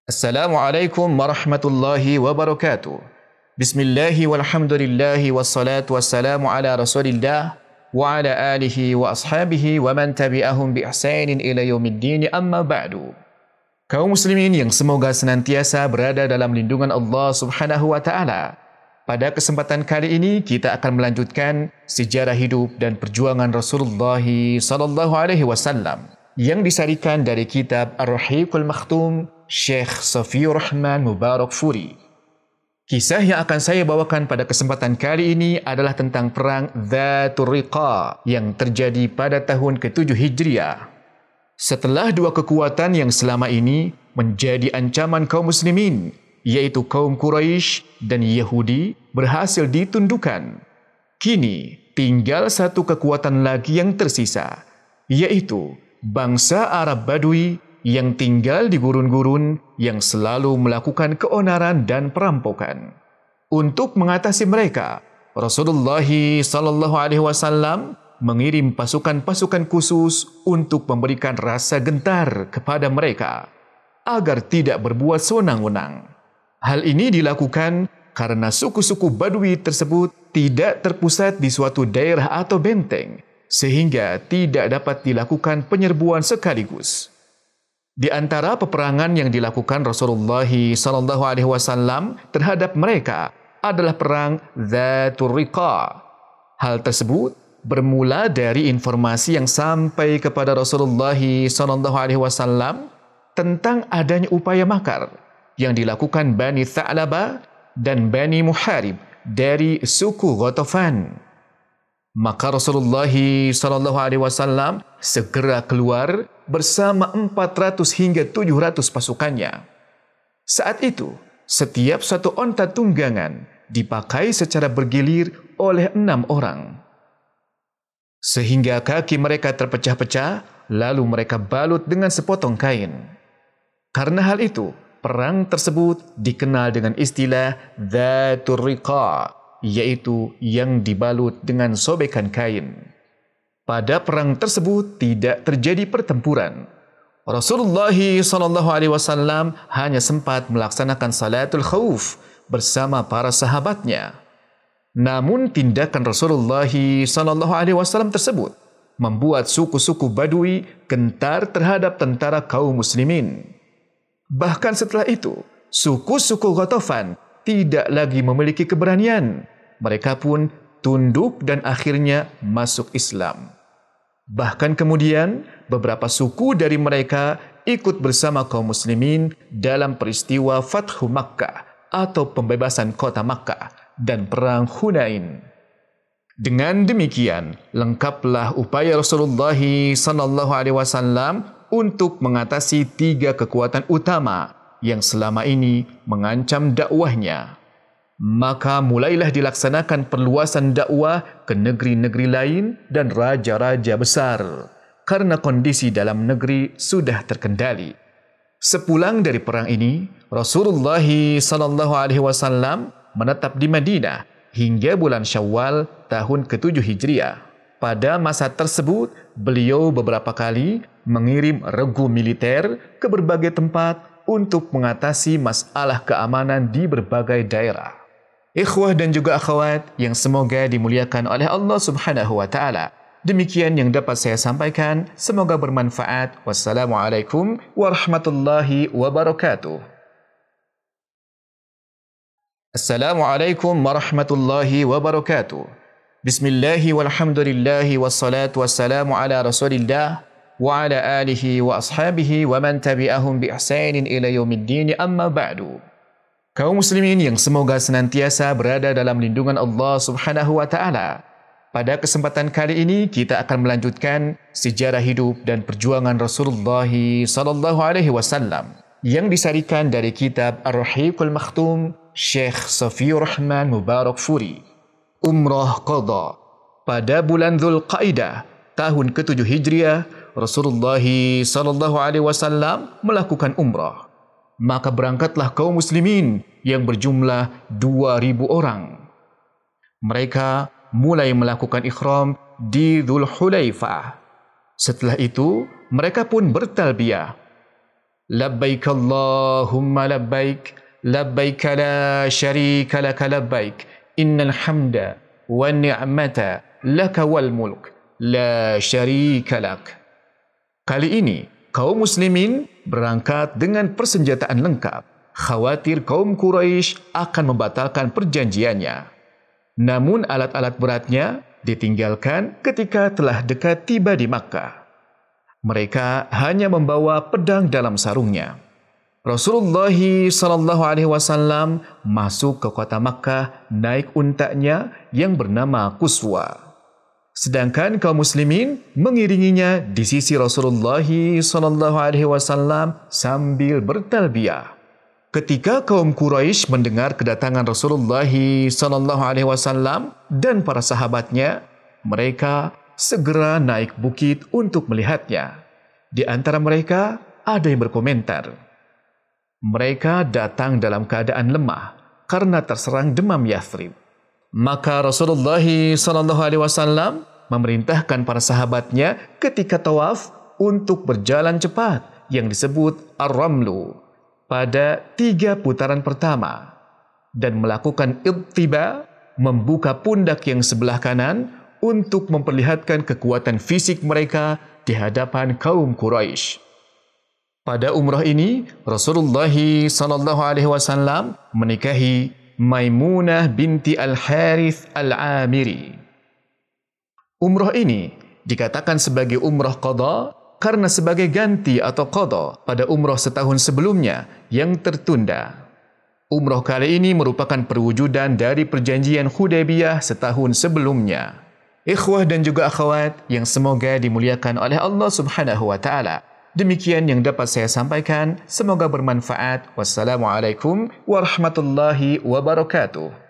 Assalamualaikum warahmatullahi wabarakatuh. Bismillahi walhamdulillahi wassalatu wassalamu ala rasulillah wa ala alihi wa ashabihi wa man tabi'ahum bi ihsanin ila yaumiddin amma ba'du. Kaum muslimin yang semoga senantiasa berada dalam lindungan Allah Subhanahu wa taala. Pada kesempatan kali ini kita akan melanjutkan sejarah hidup dan perjuangan Rasulullah sallallahu alaihi wasallam yang disarikan dari kitab Ar-Rahiqul Makhtum Syekh Safiur Rahman Mubarakfuri. Kisah yang akan saya bawakan pada kesempatan kali ini adalah tentang perang Dhatur Riqa yang terjadi pada tahun ke-7 Hijriah. Setelah dua kekuatan yang selama ini menjadi ancaman kaum muslimin, yaitu kaum Quraisy dan Yahudi, berhasil ditundukkan, kini tinggal satu kekuatan lagi yang tersisa, yaitu bangsa Arab Badui yang tinggal di gurun-gurun yang selalu melakukan keonaran dan perampokan. Untuk mengatasi mereka, Rasulullah sallallahu alaihi wasallam mengirim pasukan-pasukan khusus untuk memberikan rasa gentar kepada mereka agar tidak berbuat sewenang-wenang. Hal ini dilakukan karena suku-suku Badui tersebut tidak terpusat di suatu daerah atau benteng, sehingga tidak dapat dilakukan penyerbuan sekaligus. Di antara peperangan yang dilakukan Rasulullah sallallahu alaihi wasallam terhadap mereka adalah perang Dhatur Riqa. Hal tersebut bermula dari informasi yang sampai kepada Rasulullah sallallahu alaihi wasallam tentang adanya upaya makar yang dilakukan Bani Tha'labah dan Bani Muharib dari suku Ghatafan. Maka Rasulullah sallallahu alaihi wasallam segera keluar bersama 400 hingga 700 pasukannya. Saat itu, setiap satu onta tunggangan dipakai secara bergilir oleh 6 orang. Sehingga kaki mereka terpecah-pecah, lalu mereka balut dengan sepotong kain. Karena hal itu, perang tersebut dikenal dengan istilah Dhatur Riqa, yaitu yang dibalut dengan sobekan kain. Pada perang tersebut tidak terjadi pertempuran. Rasulullah sallallahu alaihi wasallam hanya sempat melaksanakan salatul khauf bersama para sahabatnya. Namun tindakan Rasulullah sallallahu alaihi wasallam tersebut membuat suku-suku Badui gentar terhadap tentara kaum muslimin. Bahkan setelah itu, suku-suku Ghatafan tidak lagi memiliki keberanian. Mereka pun tunduk dan akhirnya masuk Islam. Bahkan kemudian, beberapa suku dari mereka ikut bersama kaum muslimin dalam peristiwa Fathu Makkah atau pembebasan kota Makkah dan perang Hunain. Dengan demikian, lengkaplah upaya Rasulullah sallallahu alaihi wasallam untuk mengatasi 3 kekuatan utama yang selama ini mengancam dakwahnya. Maka mulailah dilaksanakan perluasan dakwah ke negeri-negeri lain dan raja-raja besar karena kondisi dalam negeri sudah terkendali. Sepulang dari perang ini, Rasulullah sallallahu alaihi wasallam menetap di Madinah hingga bulan Syawal tahun ke-7 Hijriah. Pada masa tersebut, beliau beberapa kali mengirim regu militer ke berbagai tempat untuk mengatasi masalah keamanan di berbagai daerah. Ikhwah dan juga akhwat yang semoga dimuliakan oleh Allah Subhanahu wa taala. Demikian yang dapat saya sampaikan, semoga bermanfaat. Wassalamualaikum warahmatullahi wabarakatuh. Assalamualaikum warahmatullahi wabarakatuh. Bismillahi walhamdulillahi wassalatu wassalamu ala rasulillah wa ala alihi wa ashabihi wa man tabi'ahum bi ihsanin ila yaumiddin amma ba'du. Kaum muslimin yang semoga senantiasa berada dalam lindungan Allah Subhanahu wa taala. Pada kesempatan kali ini kita akan melanjutkan sejarah hidup dan perjuangan Rasulullah sallallahu alaihi wasallam yang disarikan dari kitab Ar-Rahiqul Makhtum Syekh Safiur Rahman Mubarakfuri. Umrah Qadha. Pada bulan Dzulqa'dah tahun ke-7 Hijriah, Rasulullah sallallahu alaihi wasallam melakukan umrah. Maka berangkatlah kaum muslimin yang berjumlah 2,000 orang. Mereka mulai melakukan ikhram di Dzulhulaifah. Setelah itu, mereka pun bertalbiyah. Labbaik Allahumma labbaik, labbaik la syarika laka labbaik, innal hamda wan ni'mata laka wal mulk, la syarika lak. Kali ini, kaum muslimin berangkat dengan persenjataan lengkap. Khawatir kaum Quraisy akan membatalkan perjanjiannya. Namun alat-alat beratnya ditinggalkan ketika telah dekat tiba di Makkah. Mereka hanya membawa pedang dalam sarungnya. Rasulullah SAW masuk ke kota Makkah naik untanya yang bernama Quswa. Sedangkan kaum muslimin mengiringinya di sisi Rasulullah SAW sambil bertalbiyah. Ketika kaum Quraisy mendengar kedatangan Rasulullah SAW dan para sahabatnya, mereka segera naik bukit untuk melihatnya. Di antara mereka ada yang berkomentar, mereka datang dalam keadaan lemah karena terserang demam Yathrib. Maka Rasulullah SAW memerintahkan para sahabatnya ketika tawaf untuk berjalan cepat yang disebut Ar-Ramlu pada 3 putaran pertama dan melakukan ittiba, membuka pundak yang sebelah kanan untuk memperlihatkan kekuatan fisik mereka di hadapan kaum Quraisy. Pada umrah ini, Rasulullah SAW menikahi Maimunah binti Al-Harith Al-Amiri. Umrah ini dikatakan sebagai umrah qadha karena sebagai ganti atau qadha pada umrah setahun sebelumnya yang tertunda. Umrah kali ini merupakan perwujudan dari perjanjian Hudaybiyah setahun sebelumnya. Ikhwah dan juga akhwat yang semoga dimuliakan oleh Allah Subhanahu wa taala. Demikian yang dapat saya sampaikan. Semoga bermanfaat. Wassalamualaikum warahmatullahi wabarakatuh.